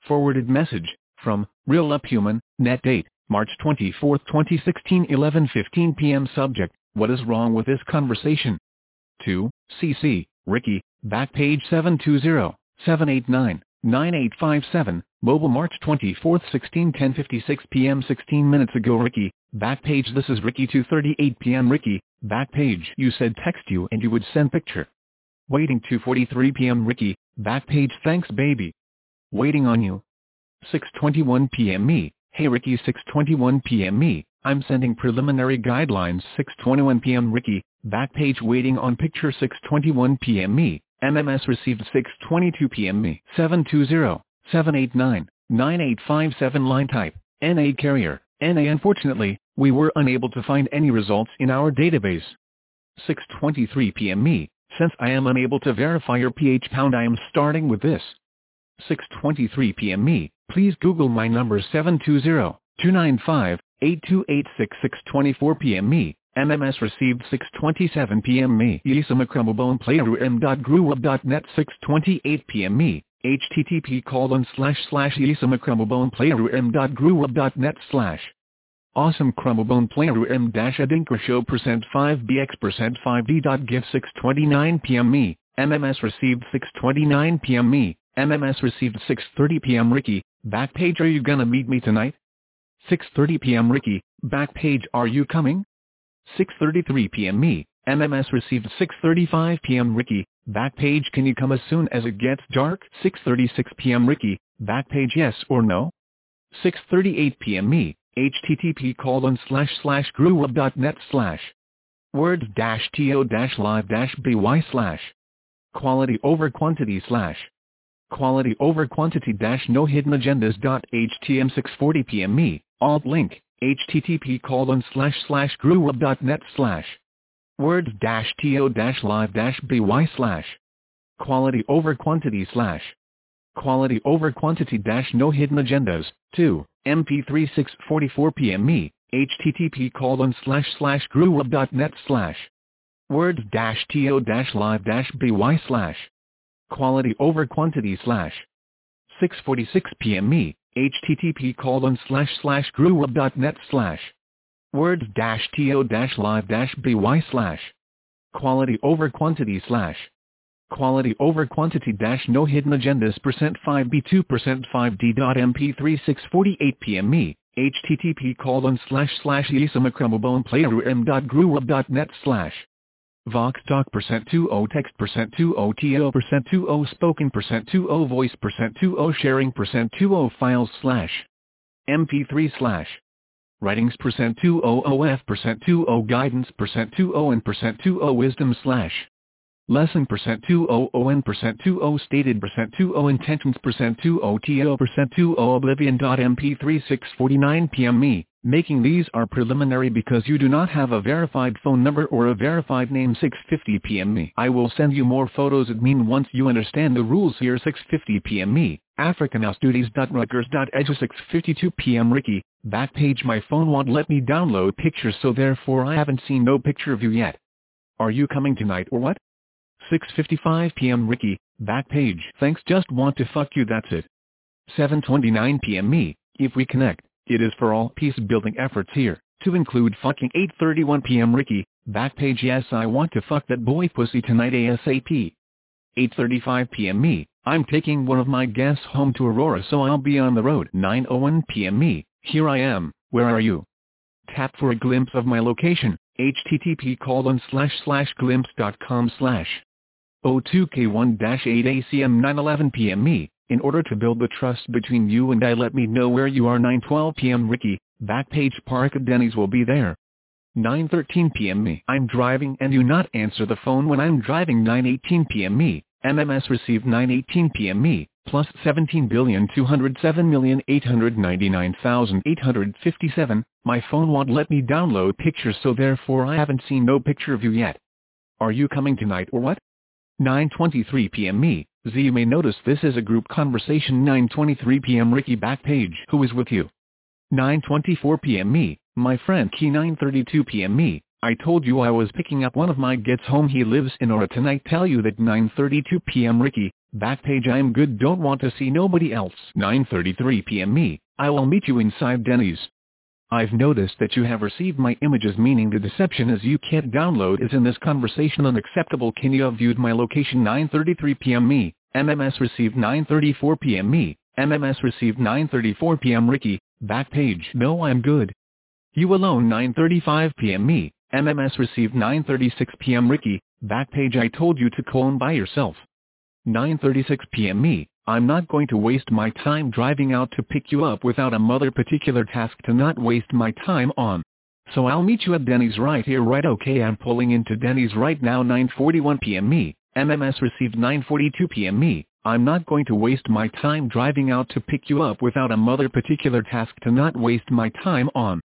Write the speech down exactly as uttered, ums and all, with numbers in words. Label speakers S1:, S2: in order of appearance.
S1: Forwarded message, from, Real Up Human, net date, March twenty-fourth twenty sixteen eleven fifteen p m Subject, what is wrong with this conversation? two. C C, Ricky, Backpage seven two zero, seven eight nine, nine eight five seven, Mobile March twenty-fourth sixteen ten fifty-six p m sixteen minutes ago Ricky, Backpage this is Ricky two thirty-eight p m Ricky, Backpage you said text you and you would send picture. Waiting two forty-three p m Ricky, Backpage thanks baby. Waiting on you. six twenty-one p m me, hey Ricky six twenty-one p m me, I'm sending preliminary guidelines six twenty-one p m Ricky, Backpage waiting on picture six twenty-one p m me, M M S received six twenty-two p m me, seven two zero, seven eight nine, nine eight five seven line type, N A carrier, N A unfortunately, we were unable to find any results in our database. six twenty-three p m me, since I am unable to verify your P H pound I am starting with this. six twenty-three p m me, please Google my number seven two zero, two nine five, eight two eight six six twenty-four p m me, M M S received six twenty-seven p m me, yisamakrumabone playerum dot grewub dot net six twenty-eight p m me, http colon slash slash yisamakrumabone playerum dot grewub dot net slash. Awesome Crumblebone playerum dash adinker show percent five b x percent five d dot gif six twenty-nine p m me, M M S received six twenty-nine p m me, M M S received six thirty p m Ricky, Backpage are you gonna meet me tonight? six thirty p m Ricky, Backpage are you coming? six thirty-three p m me, M M S received six thirty-five p m Ricky, Backpage can you come as soon as it gets dark? six thirty-six p m Ricky, Backpage yes or no? six thirty-eight p m me, http colon slash slash grewub dot net slash. Words dash to dash live dash by slash. Quality over quantity slash. Quality over quantity dash no hidden agendas dot htm six forty p m me, alt link, http colon slash slash grewub dot net slash. Words dash to dash live dash by slash. Quality over quantity slash. Quality over quantity dash no hidden agendas, two, M P three six forty-four p m me, http colon slash slash grewub dot net slash. Words dash to dash live dash by slash. Quality over quantity slash. six forty-six p m me, http colon slash slash grewub dot net slash. Words dash to dash live dash by slash. Quality over quantity slash. Quality over quantity dash no hidden agendas percent five b two percent five d dot m p three six forty-eight p m me, http colon slash slash yisamakrumabone playerum dot grewub dot net slash. Vox talk percent two o text percent two o T O percent two o spoken percent two o voice percent two o sharing percent two o files slash. M P three slash. Writings percent two o O F percent two o guidance percent two o and percent two o wisdom slash. Lesson percent two o O N percent two o stated percent two o intentions percent two o T O percent two o oblivion dot M P three six forty-nine p m me, making these are preliminary because you do not have a verified phone number or a verified name six fifty p m me. I will send you more photos admin once you understand the rules here six fifty p m me, africanoustudies dot rutgers dot edu six fifty-two p m Ricky, Backpage my phone won't let me download pictures so therefore I haven't seen no picture of you yet. Are you coming tonight or what? six fifty-five p m Ricky, Backpage thanks just want to fuck you that's it. seven twenty-nine p m me, if we connect, it is for all peace building efforts here, to include fucking eight thirty-one p m Ricky, Backpage yes I want to fuck that boy pussy tonight ASAP. eight thirty-five p m me, I'm taking one of my guests home to Aurora so I'll be on the road. nine oh one p m me, here I am, where are you? Tap for a glimpse of my location, http colon slash slash glimpse dot com slash. oh two K one dash eight A C M nine eleven p m me, in order to build the trust between you and I let me know where you are nine twelve p m Ricky, Backpage Park at Denny's will be there. nine thirteen p m me, I'm driving and you not answer the phone when I'm driving nine eighteen p m me, M M S received nine eighteen p m me, plus seventeen billion two hundred seven million eight hundred ninety-nine thousand eight hundred fifty-seven, my phone won't let me download pictures so therefore I haven't seen no picture of you yet. Are you coming tonight or what? nine twenty-three p m me, Z you may notice this is a group conversation nine twenty-three p m Ricky Backpage who is with you? nine twenty-four p m me, my friend Key nine thirty-two p m me, I told you I was picking up one of my gets home he lives in Aurora tonight tell you that nine thirty-two p m Ricky, Backpage I am good, don't want to see nobody else. nine thirty-three p m me, I will meet you inside Denny's. I've noticed that you have received my images, meaning the deception is you can't download is in this conversation unacceptable. Can you have viewed my location? nine thirty-three p m me, M M S received nine thirty-four p m me, M M S received nine thirty-four p m Ricky, Backpage no I'm good. You alone nine thirty-five p m me, M M S received nine thirty-six p m Ricky, Backpage I told you to clone by yourself. nine thirty-six p m me, I'm not going to waste my time driving out to pick you up without a mother particular task to not waste my time on. So I'll meet you at Denny's right here. Right, okay, I'm pulling into Denny's right now. nine forty-one p m me, M M S received nine forty-two p m me, I'm not going to waste my time driving out to pick you up without a mother particular task to not waste my time on.